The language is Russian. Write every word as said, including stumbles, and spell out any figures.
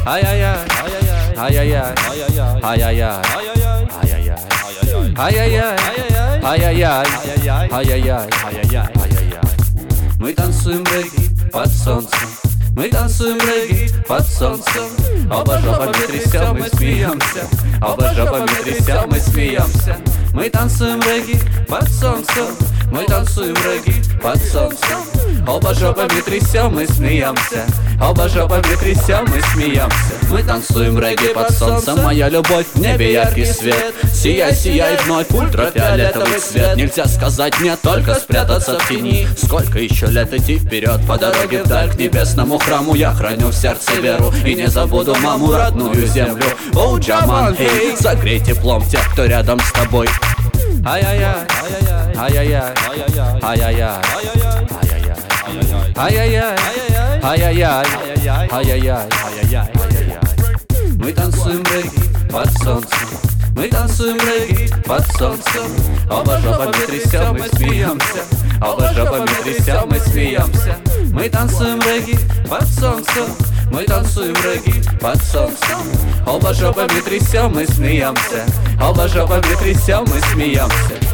Ай-яй-яй, ай-яй-яй, ай-яй-яй, ай-яй-яй, ай-яй-яй, ай-яй-яй, ай-яй-яй, ай-яй-яй, ай-яй-яй. Мы танцуем регги под солнцем, мы танцуем регги под солнцем. Оба жопами трясем и смеемся, оба жопами трясем и смеемся. Мы танцуем регги под солнцем, мы танцуем регги под солнцем. Оба жопами трясем и смеемся, оба жопами трясем и смеемся. Мы танцуем регги под солнцем, моя любовь в небе яркий свет. Сияй, сияй вновь, ультрафиолетовый цвет. Нельзя сказать нет, только спрятаться в тени. Сколько еще лет идти вперед по дороге вдаль к небесному храму. Я храню в сердце веру и не забуду маму, родную землю. Оу, Джаман, эй, согрей теплом тех, кто рядом с тобой. Ай-яй-яй, ай-яй-яй, ай-яй-яй, ай-яй-яй, ай-яй-яй, ай-яй-яй, ай-яй-яй, ай-яй-яй. Мы танцуем регги под солнцем, мы танцуем регги под солнцем. Оба жопами трясем и смеемся, оба жопами трясем и смеемся. Мы танцуем регги под солнцем, мы танцуем регги под солнцем. Оба жопами трясем и смеемся, оба жопами трясем и смеемся.